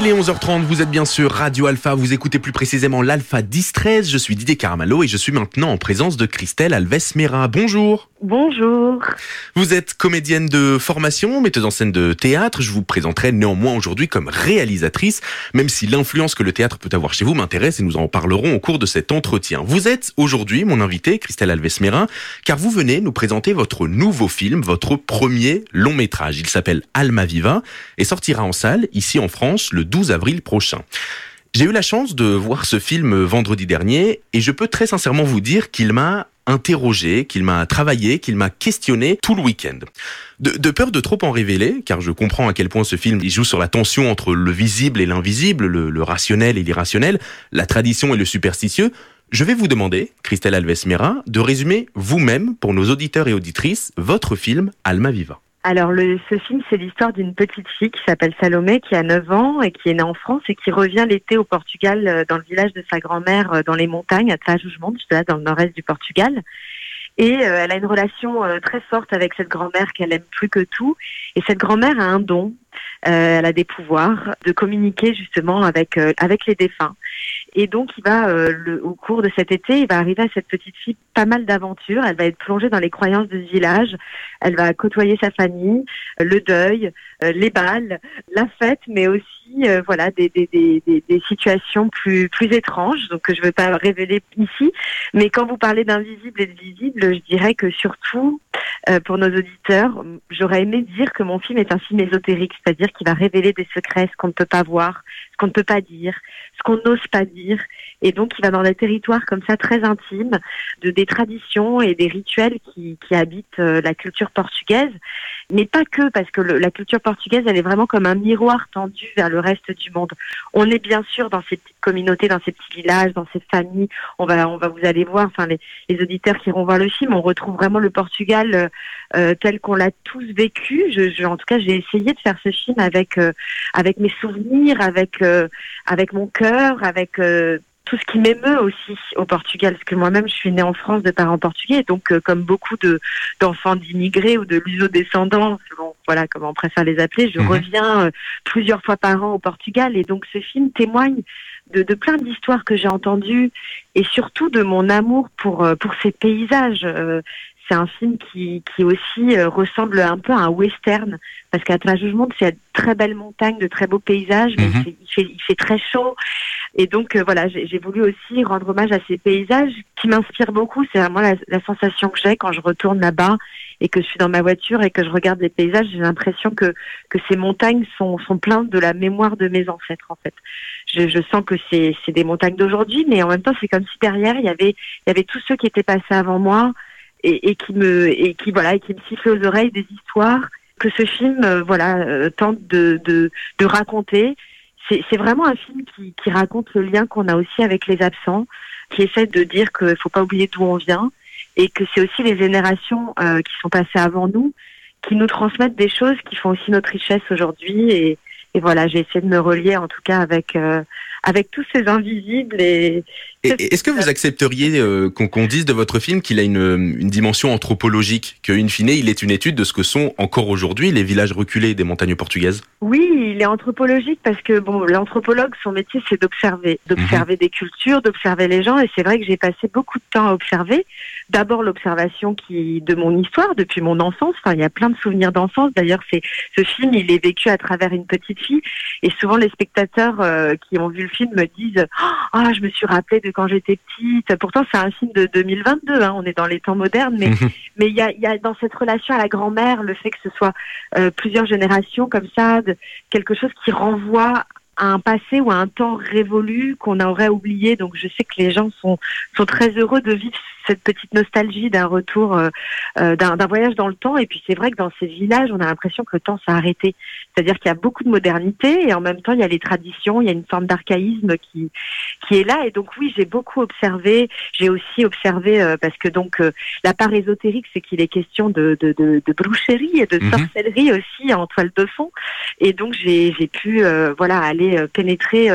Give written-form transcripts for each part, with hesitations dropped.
Il est 11h30, vous êtes bien sûr Radio Alpha, vous écoutez plus précisément l'Alpha 10-13. Je suis Didier Caramallo et je suis maintenant en présence de Christelle Alves-Mera. Bonjour. Bonjour. Vous êtes comédienne de formation, metteuse en scène de théâtre. Je vous présenterai néanmoins aujourd'hui comme réalisatrice, même si l'influence que le théâtre peut avoir chez vous m'intéresse et nous en parlerons au cours de cet entretien. Vous êtes aujourd'hui mon invitée, Christelle Alves-Mera, car vous venez nous présenter votre nouveau film, votre premier long métrage. Il s'appelle Almaviva et sortira en salle, ici en France, le 12 avril prochain. J'ai eu la chance de voir ce film vendredi dernier et je peux très sincèrement vous dire qu'il m'a interrogé, qu'il m'a travaillé, qu'il m'a questionné tout le week-end. De peur de trop en révéler, car je comprends à quel point ce film il joue sur la tension entre le visible et l'invisible, le rationnel et l'irrationnel, la tradition et le superstitieux, je vais vous demander, Christelle Alves-Mera, de résumer vous-même, pour nos auditeurs et auditrices, votre film Almaviva. Alors, ce film, c'est l'histoire d'une petite fille qui s'appelle Salomé, qui a 9 ans et qui est née en France et qui revient l'été au Portugal, dans le village de sa grand-mère, dans les montagnes, à Trás-os-Montes, là, dans le nord-est du Portugal. Et elle a une relation très forte avec cette grand-mère qu'elle aime plus que tout. Et cette grand-mère a un don, elle a des pouvoirs de communiquer justement avec les défunts. Et donc, il va, au cours de cet été, il va arriver à cette petite fille pas mal d'aventures. Elle va être plongée dans les croyances de ce village. Elle va côtoyer sa famille, le deuil, les bals, la fête, mais aussi voilà des situations plus étranges. Donc, que je ne veux pas révéler ici. Mais quand vous parlez d'invisible et de visible, je dirais que surtout, pour nos auditeurs, j'aurais aimé dire que mon film est un film ésotérique, c'est-à-dire qu'il va révéler des secrets, ce qu'on ne peut pas voir, ce qu'on ne peut pas dire, ce qu'on n'ose pas dire. Et donc, il va dans des territoires comme ça très intimes, des traditions et des rituels qui habitent la culture portugaise. Mais pas que, parce que la culture portugaise, elle est vraiment comme un miroir tendu vers le reste du monde. On est bien sûr dans ces petites communautés, dans ces petits villages, dans ces familles. On va vous allez voir, enfin les auditeurs qui iront voir le film, on retrouve vraiment le Portugal tel qu'on l'a tous vécu. En tout cas, j'ai essayé de faire ce film avec mes souvenirs, avec mon cœur, avec tout ce qui m'émeut aussi au Portugal, parce que moi-même je suis née en France de parents portugais, donc comme beaucoup d'enfants d'immigrés ou de luso-descendants, selon voilà comment on préfère les appeler, je reviens plusieurs fois par an au Portugal, et donc ce film témoigne de plein d'histoires que j'ai entendues et surtout de mon amour pour ces paysages. C'est un film qui aussi ressemble un peu à un western, parce qu'à Trás-os-Montes, c'est de très belles montagnes, de très beaux paysages, mais il fait très chaud. Et donc voilà, j'ai voulu aussi rendre hommage à ces paysages qui m'inspirent beaucoup. C'est vraiment la sensation que j'ai quand je retourne là-bas et que je suis dans ma voiture et que je regarde les paysages. J'ai l'impression que ces montagnes sont pleines de la mémoire de mes ancêtres, en fait. Je sens que c'est des montagnes d'aujourd'hui, mais en même temps, c'est comme si derrière, il y avait tous ceux qui étaient passés avant moi et qui me sifflaient aux oreilles des histoires que ce film tente de raconter. C'est vraiment un film qui raconte le lien qu'on a aussi avec les absents, qui essaie de dire qu'il ne faut pas oublier d'où on vient et que c'est aussi les générations qui sont passées avant nous qui nous transmettent des choses qui font aussi notre richesse aujourd'hui. Et voilà, j'ai essayé de me relier en tout cas avec tous ces invisibles. Et est-ce que vous accepteriez qu'on dise de votre film qu'il a une dimension anthropologique, qu'in fine, il est une étude de ce que sont encore aujourd'hui les villages reculés des montagnes portugaises ? Oui, il est anthropologique parce que l'anthropologue, son métier, c'est d'observer des cultures, d'observer les gens. Et c'est vrai que j'ai passé beaucoup de temps à observer. D'abord l'observation de mon histoire depuis mon enfance. Enfin, il y a plein de souvenirs d'enfance. D'ailleurs, ce film, il est vécu à travers une petite fille. Et souvent, les spectateurs qui ont vu le film me disent « Ah, je me suis rappelé de quand j'étais petite ». Pourtant, c'est un film de 2022. Hein, on est dans les temps modernes. Mais il y a dans cette relation à la grand-mère, le fait que ce soit plusieurs générations comme ça, quelque chose qui renvoie à un passé ou à un temps révolu qu'on aurait oublié. Donc je sais que les gens sont très heureux de vivre cette petite nostalgie d'un retour, d'un voyage dans le temps. Et puis c'est vrai que dans ces villages, on a l'impression que le temps s'est arrêté. C'est-à-dire qu'il y a beaucoup de modernité et en même temps il y a les traditions, il y a une forme d'archaïsme qui est là. Et donc oui, j'ai beaucoup observé. J'ai aussi observé parce que donc la part ésotérique, c'est qu'il est question de bruxerie et de sorcellerie aussi en toile de fond. Et donc j'ai pu aller pénétrer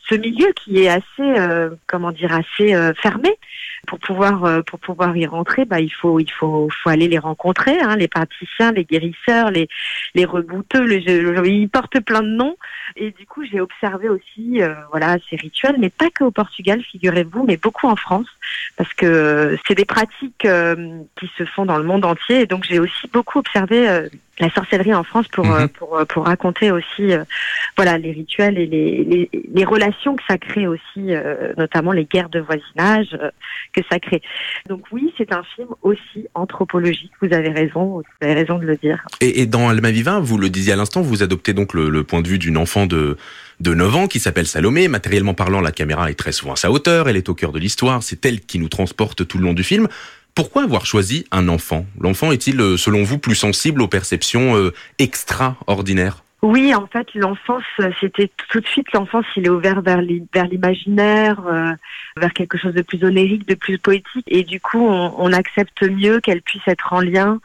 ce milieu qui est assez, assez fermé. Pour pouvoir y rentrer, il faut aller les rencontrer, hein, les praticiens, les guérisseurs, les rebouteux, ils portent plein de noms. Et du coup, j'ai observé aussi, ces rituels, mais pas que au Portugal, figurez-vous, mais beaucoup en France, parce que c'est des pratiques qui se font dans le monde entier. Et donc, j'ai aussi beaucoup observé la sorcellerie en France pour raconter aussi les rituels et les relations que ça crée aussi, notamment les guerres de voisinage que ça crée. Donc oui, c'est un film aussi anthropologique, vous avez raison de le dire. Et dans Almaviva, vous le disiez à l'instant, vous adoptez donc le point de vue d'une enfant de 9 ans qui s'appelle Salomé. Matériellement parlant, la caméra est très souvent à sa hauteur, elle est au cœur de l'histoire, c'est elle qui nous transporte tout le long du film. Pourquoi avoir choisi un enfant ? L'enfant est-il, selon vous, plus sensible aux perceptions extraordinaires ? Oui, en fait, l'enfance, c'était tout de suite, il est ouvert vers l'imaginaire, vers quelque chose de plus onirique, de plus poétique. Et du coup, on accepte mieux qu'elle puisse être en lien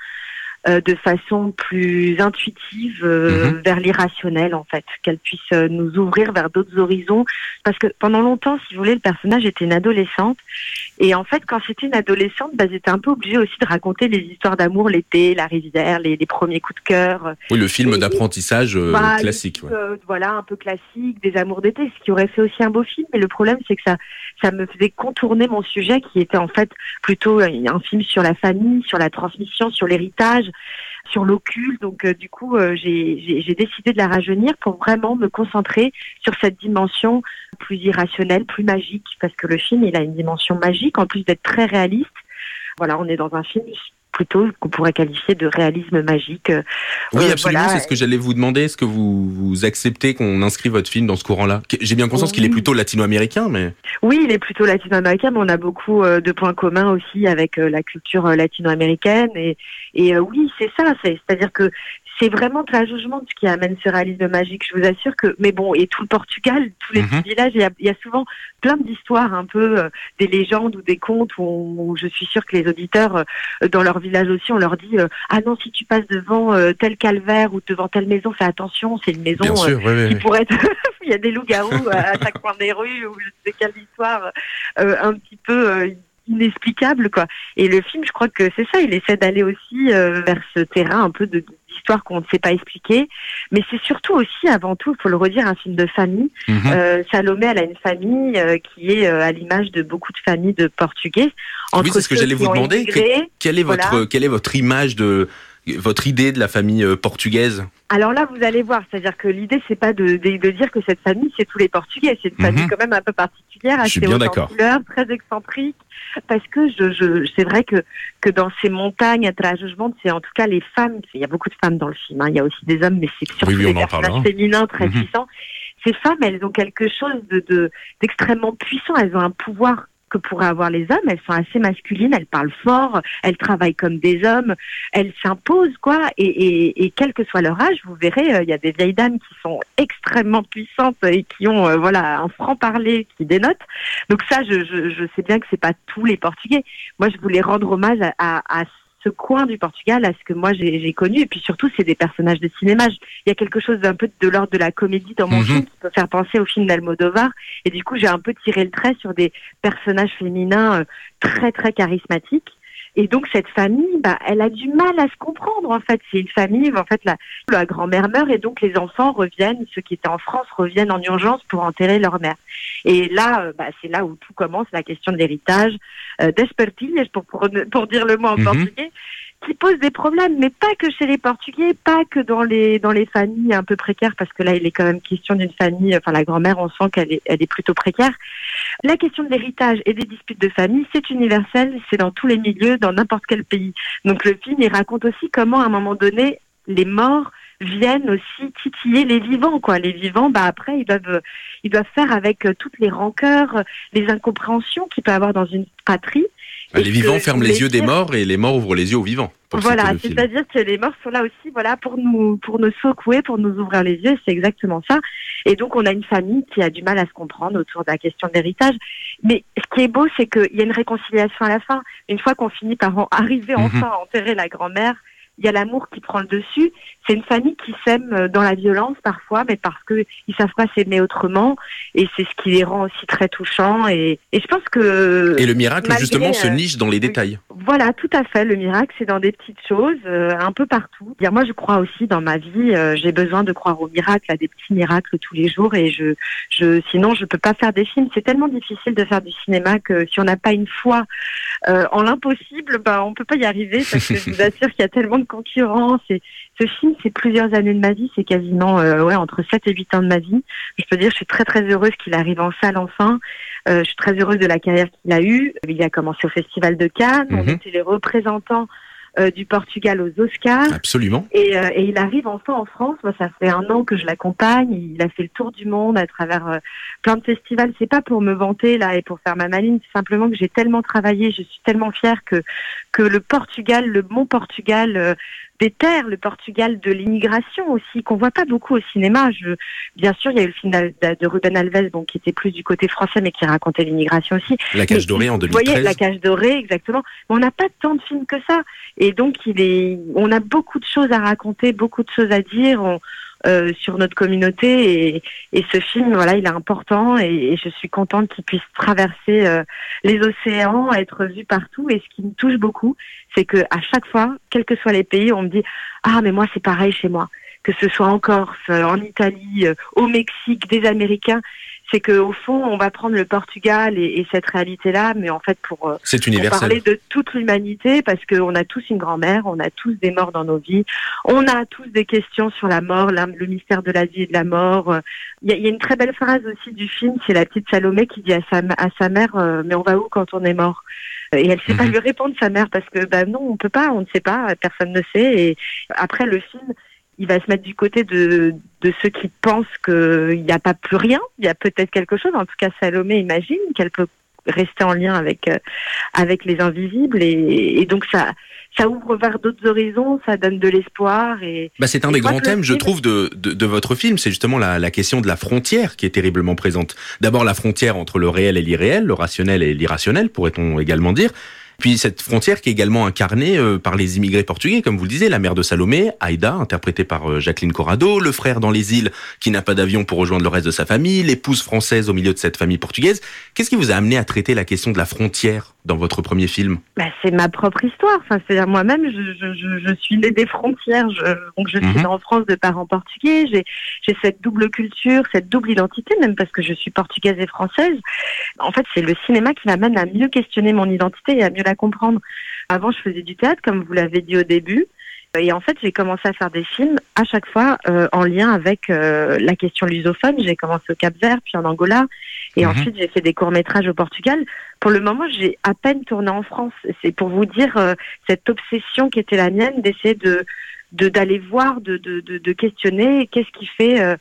de façon plus intuitive vers l'irrationnel, en fait, qu'elle puisse nous ouvrir vers d'autres horizons. Parce que pendant longtemps, si vous voulez, le personnage était une adolescente. Et en fait, quand c'était une adolescente, j'étais un peu obligée aussi de raconter les histoires d'amour, l'été, la rivière, les premiers coups de cœur. Oui, le film d'apprentissage classique. Un peu classique, des amours d'été, ce qui aurait fait aussi un beau film. Mais le problème, c'est que ça me faisait contourner mon sujet qui était en fait plutôt un film sur la famille, sur la transmission, sur l'héritage, sur l'occulte. Donc du coup, j'ai décidé de la rajeunir pour vraiment me concentrer sur cette dimension plus irrationnelle, plus magique, parce que le film, il a une dimension magique, en plus d'être très réaliste. Voilà, on est dans un film plutôt qu'on pourrait qualifier de réalisme magique. Oui, absolument, c'est ce que j'allais vous demander. Est-ce que vous acceptez qu'on inscrive votre film dans ce courant-là ? J'ai bien conscience qu'il est plutôt latino-américain, mais... Oui, il est plutôt latino-américain, mais on a beaucoup de points communs aussi avec la culture latino-américaine. Et oui, c'est ça. C'est-à-dire que c'est vraiment Trás os Montes qui amène ce réalisme magique, je vous assure que... Mais bon, et tout le Portugal, tous les petits villages, il y a souvent plein d'histoires, un peu des légendes ou des contes où je suis sûre que les auditeurs, dans leur village aussi, on leur dit ah non, si tu passes devant tel calvaire ou devant telle maison, fais attention, c'est une maison qui pourrait être... Il y a des loups-garous à chaque coin des rues, ou je sais quelle histoire un petit peu... inexplicable, quoi. Et le film, je crois que c'est ça, il essaie d'aller aussi vers ce terrain un peu d'histoire qu'on ne sait pas expliquer, mais c'est surtout aussi, avant tout, il faut le redire, un film de famille. Salomé, elle a une famille qui est à l'image de beaucoup de familles de Portugais. Oui, c'est ce que j'allais vous demander. Quelle est votre image votre idée de la famille portugaise? Alors là, vous allez voir, c'est-à-dire que l'idée, c'est pas de dire que cette famille, c'est tous les Portugais. C'est une famille quand même un peu particulière, assez haute en couleur, très excentrique, parce que c'est vrai que dans ces montagnes à Trás os Montes, c'est en tout cas les femmes, il y a beaucoup de femmes dans le film, hein, il y a aussi des hommes, mais c'est surtout des personnages féminins très puissants. Ces femmes, elles ont quelque chose d'extrêmement puissant, elles ont un pouvoir que pourraient avoir les hommes, elles sont assez masculines, elles parlent fort, elles travaillent comme des hommes, elles s'imposent, quoi, et quel que soit leur âge, vous verrez, il y a des vieilles dames qui sont extrêmement puissantes et qui ont, un franc-parler qui dénote. Donc ça, je sais bien que c'est pas tous les Portugais. Moi, je voulais rendre hommage à ce coin du Portugal, à ce que moi j'ai connu, et puis surtout c'est des personnages de cinéma. Il y a quelque chose d'un peu de l'ordre de la comédie dans mon film qui peut faire penser au film d'Almodovar, et du coup j'ai un peu tiré le trait sur des personnages féminins très très charismatiques. Et donc cette famille, elle a du mal à se comprendre, en fait. C'est une famille, en fait, la grand-mère meurt et donc les enfants reviennent, ceux qui étaient en France reviennent en urgence pour enterrer leur mère. Et là, c'est là où tout commence, la question de l'héritage, d'espertilhas, pour dire le mot en portugais, qui pose des problèmes, mais pas que chez les Portugais, pas que dans les familles un peu précaires, parce que là, il est quand même question d'une famille, la grand-mère, on sent qu'elle est plutôt précaire. La question de l'héritage et des disputes de famille, c'est universel, c'est dans tous les milieux, dans n'importe quel pays. Donc le film, il raconte aussi comment, à un moment donné, les morts viennent aussi titiller les vivants, quoi. Les vivants, après, ils doivent faire avec toutes les rancœurs, les incompréhensions qu'il peut y avoir dans une fratrie. Les vivants ferment les yeux des morts et les morts ouvrent les yeux aux vivants. Voilà, c'est-à-dire que les morts sont là aussi, pour nous secouer, pour nous ouvrir les yeux, c'est exactement ça. Et donc on a une famille qui a du mal à se comprendre autour de la question de l'héritage. Mais ce qui est beau, c'est qu'il y a une réconciliation à la fin. Une fois qu'on finit par arriver enfin à enterrer la grand-mère, il y a l'amour qui prend le dessus. C'est une famille qui s'aime dans la violence parfois, mais parce que ils savent pas s'aimer autrement, et c'est ce qui les rend aussi très touchants. Et je pense que Et le miracle, justement, se niche dans les détails. Voilà, tout à fait. Le miracle, c'est dans des petites choses, un peu partout. Moi, je crois aussi dans ma vie, j'ai besoin de croire au miracle, à des petits miracles tous les jours, et sinon, je peux pas faire des films. C'est tellement difficile de faire du cinéma que si on n'a pas une foi en l'impossible, on peut pas y arriver, parce que je vous assure qu'il y a tellement de concurrence. Et ce film, c'est plusieurs années de ma vie, c'est quasiment entre 7 et 8 ans de ma vie. Je peux dire, je suis très très heureuse qu'il arrive en salle enfin. Je suis très heureuse de la carrière qu'il a eue. Il a commencé au Festival de Cannes. On était les représentants du Portugal aux Oscars. Absolument. Et il arrive enfin en France. Moi, ça fait 1 an que je l'accompagne. Il a fait le tour du monde à travers plein de festivals. C'est pas pour me vanter là et pour faire ma maline. C'est simplement que j'ai tellement travaillé. Je suis tellement fière que le Portugal, mon Portugal, des terres, le Portugal de l'immigration aussi, qu'on voit pas beaucoup au cinéma. Bien sûr, il y a eu le film de Ruben Alves, qui était plus du côté français, mais qui racontait l'immigration aussi. La Cage dorée en 2013. Vous voyez, La Cage dorée, exactement. Mais on n'a pas tant de films que ça. Et donc, on a beaucoup de choses à raconter, beaucoup de choses à dire. Sur notre communauté, et ce film, voilà, il est important, et je suis contente qu'il puisse traverser les océans, être vu partout. Et ce qui me touche beaucoup, c'est que à chaque fois, quels que soient les pays, on me dit mais moi c'est pareil chez moi, que ce soit en Corse, en Italie, au Mexique, des Américains. C'est qu'au fond, on va prendre le Portugal et cette réalité-là, mais en fait pour parler de toute l'humanité, parce qu'on a tous une grand-mère, on a tous des morts dans nos vies, on a tous des questions sur la mort, le mystère de la vie et de la mort. Il y a une très belle phrase aussi du film, c'est la petite Salomé qui dit à sa mère mais on va où quand on est mort? Et elle sait pas lui répondre, sa mère, parce que non, on peut pas, on ne sait pas, personne ne sait. Et après le film, il va se mettre du côté de ceux qui pensent qu'il n'y a pas plus rien, il y a peut-être quelque chose. En tout cas, Salomé imagine qu'elle peut rester en lien avec les invisibles, et donc ça ouvre vers d'autres horizons, ça donne de l'espoir. C'est un des grands thèmes, je trouve, de votre film, c'est justement la question de la frontière qui est terriblement présente. D'abord la frontière entre le réel et l'irréel, le rationnel et l'irrationnel, pourrait-on également dire. Puis cette frontière qui est également incarnée par les immigrés portugais, comme vous le disiez, la mère de Salomé, Aïda, interprétée par Jacqueline Corrado, le frère dans les îles qui n'a pas d'avion pour rejoindre le reste de sa famille, l'épouse française au milieu de cette famille portugaise. Qu'est-ce qui vous a amené à traiter la question de la frontière dans votre premier film? C'est ma propre histoire. C'est-à-dire moi-même, je suis née des frontières. Donc je suis née en France de parents portugais. J'ai cette double culture, cette double identité, même parce que je suis portugaise et française. En fait, c'est le cinéma qui m'amène à mieux questionner mon identité et à mieux la comprendre. Avant, je faisais du théâtre, comme vous l'avez dit au début. Et en fait, j'ai commencé à faire des films à chaque fois en lien avec la question lusophone. J'ai commencé au Cap-Vert, puis en Angola. Et ensuite, j'ai fait des courts-métrages au Portugal. Pour le moment, j'ai à peine tourné en France. C'est pour vous dire cette obsession qui était la mienne, d'essayer d'aller voir, de questionner qu'est-ce qui fait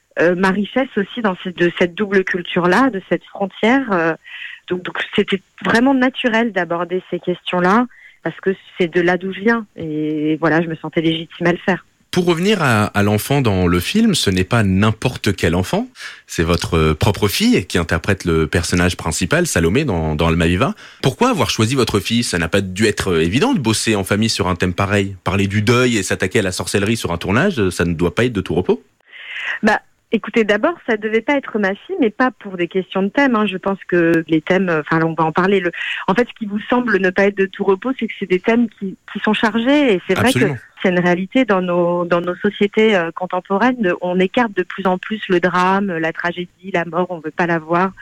ma richesse aussi de cette double culture-là, de cette frontière. Donc c'était vraiment naturel d'aborder ces questions-là, parce que c'est de là d'où je viens. Et voilà, je me sentais légitime à le faire. Pour revenir à l'enfant dans le film, ce n'est pas n'importe quel enfant, c'est votre propre fille qui interprète le personnage principal, Salomé, dans Almaviva. Pourquoi avoir choisi votre fille? Ça n'a pas dû être évident de bosser en famille sur un thème pareil. Parler du deuil et s'attaquer à la sorcellerie sur un tournage, ça ne doit pas être de tout repos. Écoutez, d'abord, ça devait pas être ma fille, mais pas pour des questions de thèmes. Je pense que les thèmes, on va en parler. En fait, ce qui vous semble ne pas être de tout repos, c'est que c'est des thèmes qui sont chargés, et c'est Absolument. vrai que c'est une réalité dans nos sociétés contemporaines. On écarte de plus en plus le drame, la tragédie, la mort, on veut pas la voir.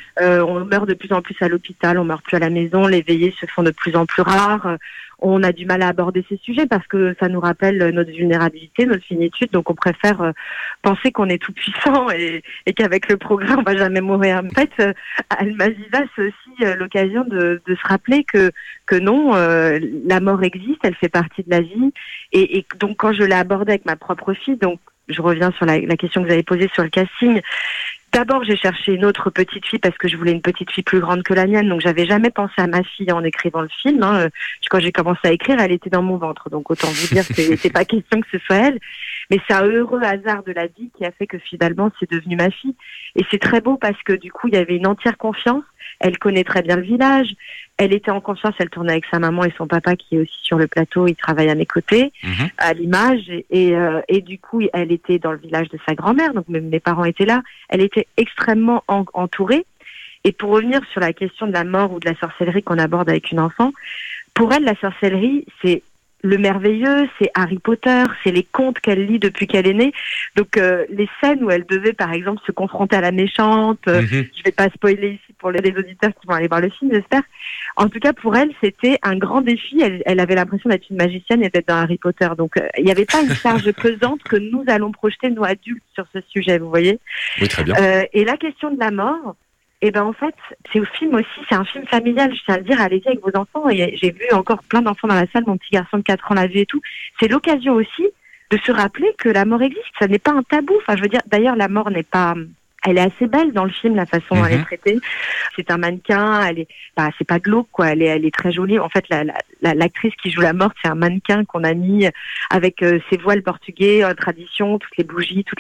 On meurt de plus en plus à l'hôpital, on meurt plus à la maison, les veillées se font de plus en plus rares. On a du mal à aborder ces sujets parce que ça nous rappelle notre vulnérabilité, notre finitude. Donc on préfère penser qu'on est tout puissant et qu'avec le progrès on va jamais mourir. En fait, Almaviva, c'est aussi l'occasion de se rappeler que non, la mort existe, elle fait partie de la vie. Et donc quand je l'ai abordé avec ma propre fille, donc je reviens sur la question que vous avez posée sur le casting. D'abord, j'ai cherché une autre petite fille parce que je voulais une petite fille plus grande que la mienne. Donc, j'avais jamais pensé à ma fille en écrivant le film. Quand j'ai commencé à écrire, elle était dans mon ventre. Donc, autant vous dire que c'est pas question que ce soit elle. Mais c'est un heureux hasard de la vie qui a fait que finalement c'est devenu ma fille. Et c'est très beau parce que du coup il y avait une entière confiance. Elle connaît très bien le village. Elle était en confiance, elle tournait avec sa maman et son papa qui est aussi sur le plateau, il travaille à mes côtés, à l'image. Et du coup, elle était dans le village de sa grand-mère, donc mes parents étaient là. Elle était extrêmement entourée. Et pour revenir sur la question de la mort ou de la sorcellerie qu'on aborde avec une enfant, pour elle, la sorcellerie, c'est le merveilleux, c'est Harry Potter, c'est les contes qu'elle lit depuis qu'elle est née. Donc les scènes où elle devait, par exemple, se confronter à la méchante, je vais pas spoiler ici pour les auditeurs qui vont aller voir le film, j'espère. En tout cas, pour elle, c'était un grand défi. Elle avait l'impression d'être une magicienne et d'être dans Harry Potter. Donc il n'y avait pas une charge pesante que nous allons projeter, nous adultes, sur ce sujet, vous voyez. Oui, très bien. Et la question de la mort, eh ben en fait, c'est au film aussi, c'est un film familial, je tiens à le dire, allez-y avec vos enfants. Et j'ai vu encore plein d'enfants dans la salle, mon petit garçon de 4 ans l'a vu et tout. C'est l'occasion aussi de se rappeler que la mort existe, ça n'est pas un tabou. Enfin, je veux dire, d'ailleurs, la mort n'est pas... Elle est assez belle dans le film, la façon dont elle est traitée. C'est un mannequin, c'est pas glauque, quoi. Elle est très jolie. En fait, l'actrice qui joue la morte, c'est un mannequin qu'on a mis avec ses voiles portugais, tradition, toutes les bougies, toutes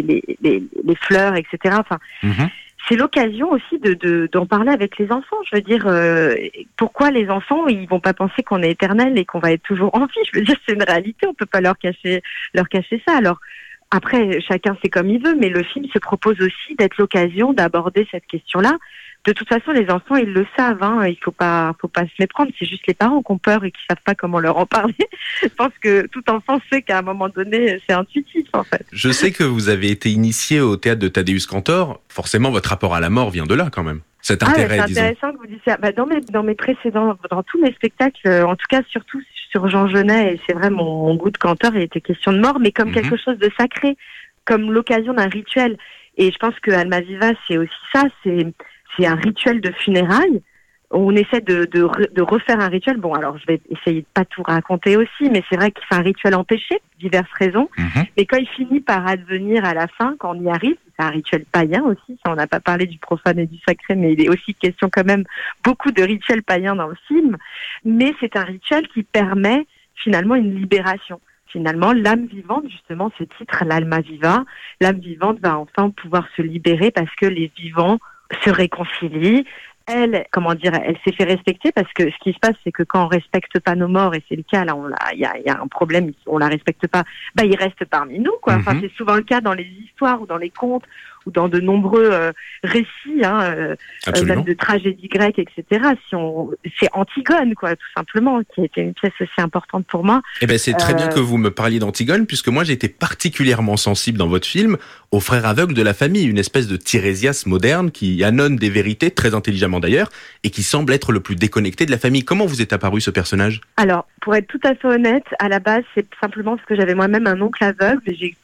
les fleurs, etc. Enfin, c'est l'occasion aussi d'en parler avec les enfants. Je veux dire, pourquoi les enfants, ils vont pas penser qu'on est éternel et qu'on va être toujours en vie. Je veux dire, c'est une réalité. On peut pas leur cacher ça. Alors, après, chacun fait comme il veut, mais le film se propose aussi d'être l'occasion d'aborder cette question-là. De toute façon, les enfants, ils le savent, hein, il faut pas se méprendre. C'est juste les parents qui ont peur et qui savent pas comment leur en parler. Je pense que tout enfant sait qu'à un moment donné, c'est intuitif, en fait. Je sais que vous avez été initié au théâtre de Tadeusz Kantor. Forcément, votre rapport à la mort vient de là, quand même. Cet intérêt, c'est intéressant que vous disiez ça. Dans mes précédents, dans tous mes spectacles, en tout cas, surtout sur Jean Genet, et c'est vrai, mon goût de Kantor, il était question de mort, mais comme quelque chose de sacré, comme l'occasion d'un rituel. Et je pense que Alma Viva, c'est aussi ça, c'est un rituel de funérailles. On essaie de refaire un rituel. Bon, alors je vais essayer de pas tout raconter aussi, mais c'est vrai que c'est un rituel empêché, diverses raisons. Mais quand il finit par advenir à la fin, quand on y arrive, c'est un rituel païen aussi. Ça, on n'a pas parlé du profane et du sacré, mais il est aussi question quand même beaucoup de rituels païens dans le film. Mais c'est un rituel qui permet finalement une libération. Finalement, l'âme vivante, justement, ce titre, l'Alma Viva, l'âme vivante va enfin pouvoir se libérer parce que les vivants se réconcilient. Elle s'est fait respecter parce que ce qui se passe, c'est que quand on respecte pas nos morts, et c'est le cas, là, il y a un problème, on la respecte pas, il reste parmi nous, quoi. Enfin, c'est souvent le cas dans les histoires ou dans les contes ou dans de nombreux récits, même de tragédies grecques, etc. C'est Antigone, quoi, tout simplement, qui a été une pièce aussi importante pour moi. Eh ben, c'est très bien que vous me parliez d'Antigone, puisque moi, j'ai été particulièrement sensible dans votre film au frère aveugle de la famille, une espèce de Tirésias moderne qui annonce des vérités, très intelligemment d'ailleurs, et qui semble être le plus déconnecté de la famille. Comment vous est apparu ce personnage ? Alors, pour être tout à fait honnête, à la base, c'est simplement parce que j'avais moi-même un oncle aveugle.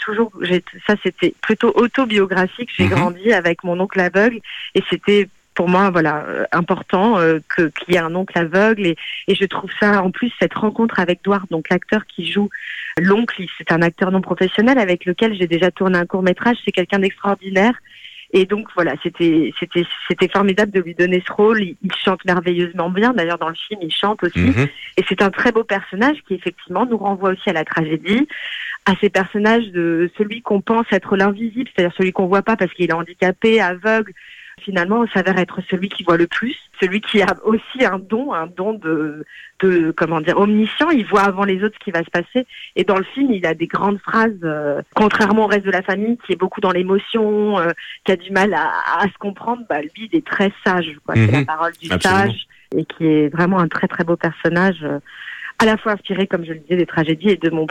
Ça, c'était plutôt autobiographique. J'ai grandi avec mon oncle aveugle et c'était pour moi, important qu'il y ait un oncle aveugle et je trouve ça, en plus, cette rencontre avec Douard, donc l'acteur qui joue l'oncle, c'est un acteur non professionnel avec lequel j'ai déjà tourné un court-métrage. C'est quelqu'un d'extraordinaire. Et donc voilà, c'était formidable de lui donner ce rôle. Il chante merveilleusement bien. D'ailleurs, dans le film, il chante aussi. Et c'est un très beau personnage qui, effectivement, nous renvoie aussi à la tragédie, à ces personnages de celui qu'on pense être l'invisible, c'est-à-dire celui qu'on voit pas parce qu'il est handicapé, aveugle. Finalement, s'avère être celui qui voit le plus, celui qui a aussi un don de omniscient. Il voit avant les autres ce qui va se passer. Et dans le film, il a des grandes phrases, contrairement au reste de la famille, qui est beaucoup dans l'émotion, qui a du mal à se comprendre. Lui, il est très sage, quoi. C'est la parole du sage, et qui est vraiment un très très beau personnage. À la fois inspiré, comme je le disais, des tragédies et de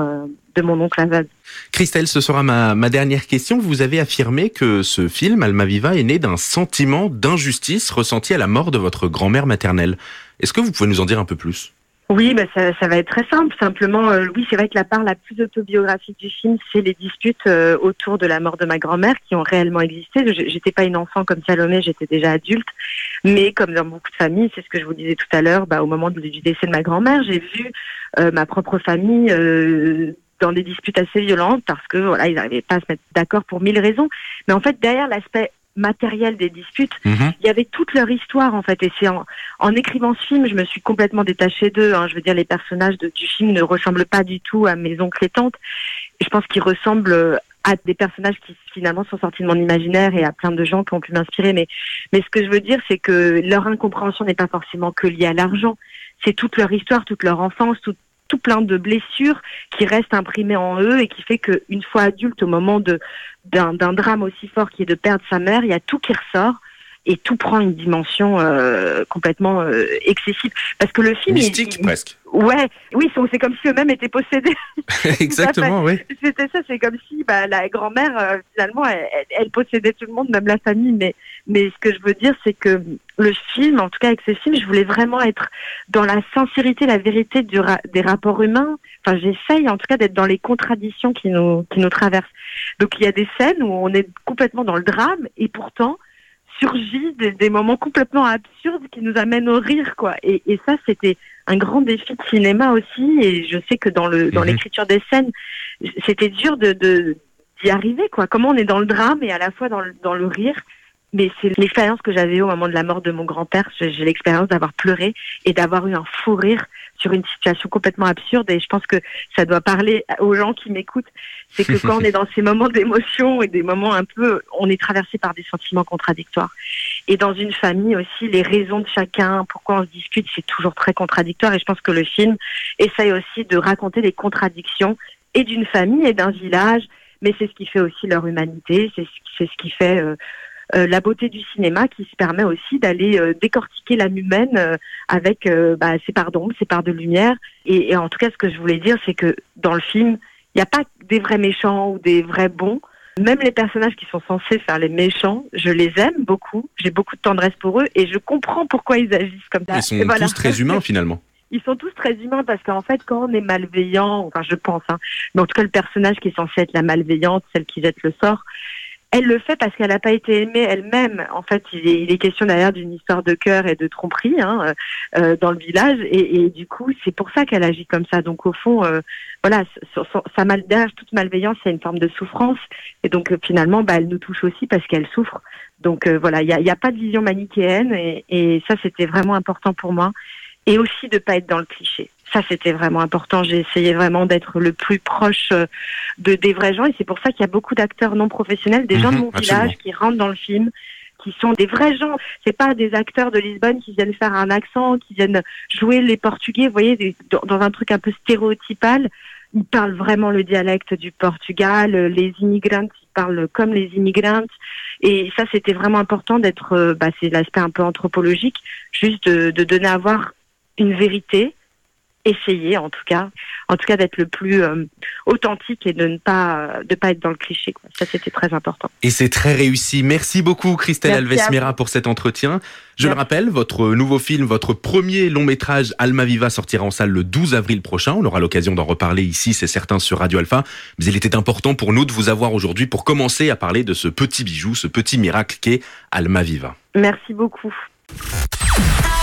mon oncle aveugle. Christelle, ce sera ma dernière question. Vous avez affirmé que ce film, Alma Viva, est né d'un sentiment d'injustice ressenti à la mort de votre grand-mère maternelle. Est-ce que vous pouvez nous en dire un peu plus ? Oui, ça va être très simple. Simplement, oui, c'est vrai que la part la plus autobiographique du film, c'est les disputes autour de la mort de ma grand-mère qui ont réellement existé. J'étais pas une enfant comme Salomé, j'étais déjà adulte. Mais comme dans beaucoup de familles, c'est ce que je vous disais tout à l'heure, au moment du décès de ma grand-mère, j'ai vu ma propre famille dans des disputes assez violentes parce que ils n'arrivaient pas à se mettre d'accord pour 1000 raisons. Mais en fait, derrière l'aspect matériel des disputes, il y avait toute leur histoire en fait, et c'est en écrivant ce film, je me suis complètement détachée d'eux. Je veux dire, les personnages du film ne ressemblent pas du tout à mes oncles et tantes, je pense qu'il ressemble à des personnages qui finalement sont sortis de mon imaginaire et à plein de gens qui ont pu m'inspirer. Mais ce que je veux dire, c'est que leur incompréhension n'est pas forcément que liée à l'argent. C'est toute leur histoire, toute leur enfance, tout plein de blessures qui restent imprimées en eux et qui fait qu'une fois adulte, au moment d'un drame aussi fort qui est de perdre sa mère, il y a tout qui ressort. Et tout prend une dimension complètement excessive. Parce que le film... Mystique, presque. Ouais, oui, c'est comme si eux-mêmes étaient possédés. Exactement, oui. C'était ça, c'est comme si la grand-mère, finalement, elle possédait tout le monde, même la famille. Mais ce que je veux dire, c'est que le film, en tout cas avec ce film, je voulais vraiment être dans la sincérité, la vérité des rapports humains. Enfin, j'essaye en tout cas d'être dans les contradictions qui nous traversent. Donc il y a des scènes où on est complètement dans le drame et pourtant... surgit des moments complètement absurdes qui nous amènent au rire, quoi. Et ça, c'était un grand défi de cinéma aussi. Et je sais que dans l'écriture des scènes, c'était dur d'y arriver, quoi. Comment on est dans le drame et à la fois dans le rire. Mais c'est l'expérience que j'avais au moment de la mort de mon grand-père. J'ai l'expérience d'avoir pleuré et d'avoir eu un fou rire sur une situation complètement absurde. Et je pense que ça doit parler aux gens qui m'écoutent. C'est que quand on est dans ces moments d'émotion et des moments un peu... on est traversé par des sentiments contradictoires. Et dans une famille aussi, les raisons de chacun, pourquoi on se dispute, c'est toujours très contradictoire. Et je pense que le film essaye aussi de raconter les contradictions et d'une famille et d'un village. Mais c'est ce qui fait aussi leur humanité. C'est ce qui fait... la beauté du cinéma qui se permet aussi d'aller décortiquer l'âme humaine avec ses parts d'ombre, ses parts de lumière. Et en tout cas, ce que je voulais dire, c'est que dans le film, il n'y a pas des vrais méchants ou des vrais bons. Même les personnages qui sont censés faire les méchants, je les aime beaucoup. J'ai beaucoup de tendresse pour eux et je comprends pourquoi ils agissent comme ça. Ils sont tous très humains finalement. Ils sont tous très humains parce qu'en fait, quand on est malveillant, enfin je pense, mais en tout cas le personnage qui est censé être la malveillante, celle qui jette le sort, elle le fait parce qu'elle n'a pas été aimée elle-même. En fait, il est question derrière d'une histoire de cœur et de tromperie dans le village. Et du coup, c'est pour ça qu'elle agit comme ça. Donc, au fond, derrière toute malveillance, il y a une forme de souffrance. Et donc, finalement, elle nous touche aussi parce qu'elle souffre. Donc, il n'y a pas de vision manichéenne. Et ça, c'était vraiment important pour moi. Et aussi de ne pas être dans le cliché. Ça, c'était vraiment important. J'ai essayé vraiment d'être le plus proche des vrais gens. Et c'est pour ça qu'il y a beaucoup d'acteurs non professionnels, des gens de mon village qui rentrent dans le film, qui sont des vrais gens. C'est pas des acteurs de Lisbonne qui viennent faire un accent, qui viennent jouer les Portugais, vous voyez, dans un truc un peu stéréotypal. Ils parlent vraiment le dialecte du Portugal. Les immigrants, ils parlent comme les immigrants. Et ça, c'était vraiment important d'être... c'est l'aspect un peu anthropologique, juste de donner à voir une vérité, essayer en tout cas d'être le plus authentique et de ne pas être dans le cliché, quoi. Ça, c'était très important. Et c'est très réussi. Merci beaucoup Christelle Alves-Mera pour cet entretien. Je le rappelle, votre nouveau film, votre premier long métrage Almaviva sortira en salle le 12 avril prochain. On aura l'occasion d'en reparler ici, c'est certain, sur Radio Alpha. Mais il était important pour nous de vous avoir aujourd'hui pour commencer à parler de ce petit bijou, ce petit miracle qu'est Almaviva. Merci beaucoup.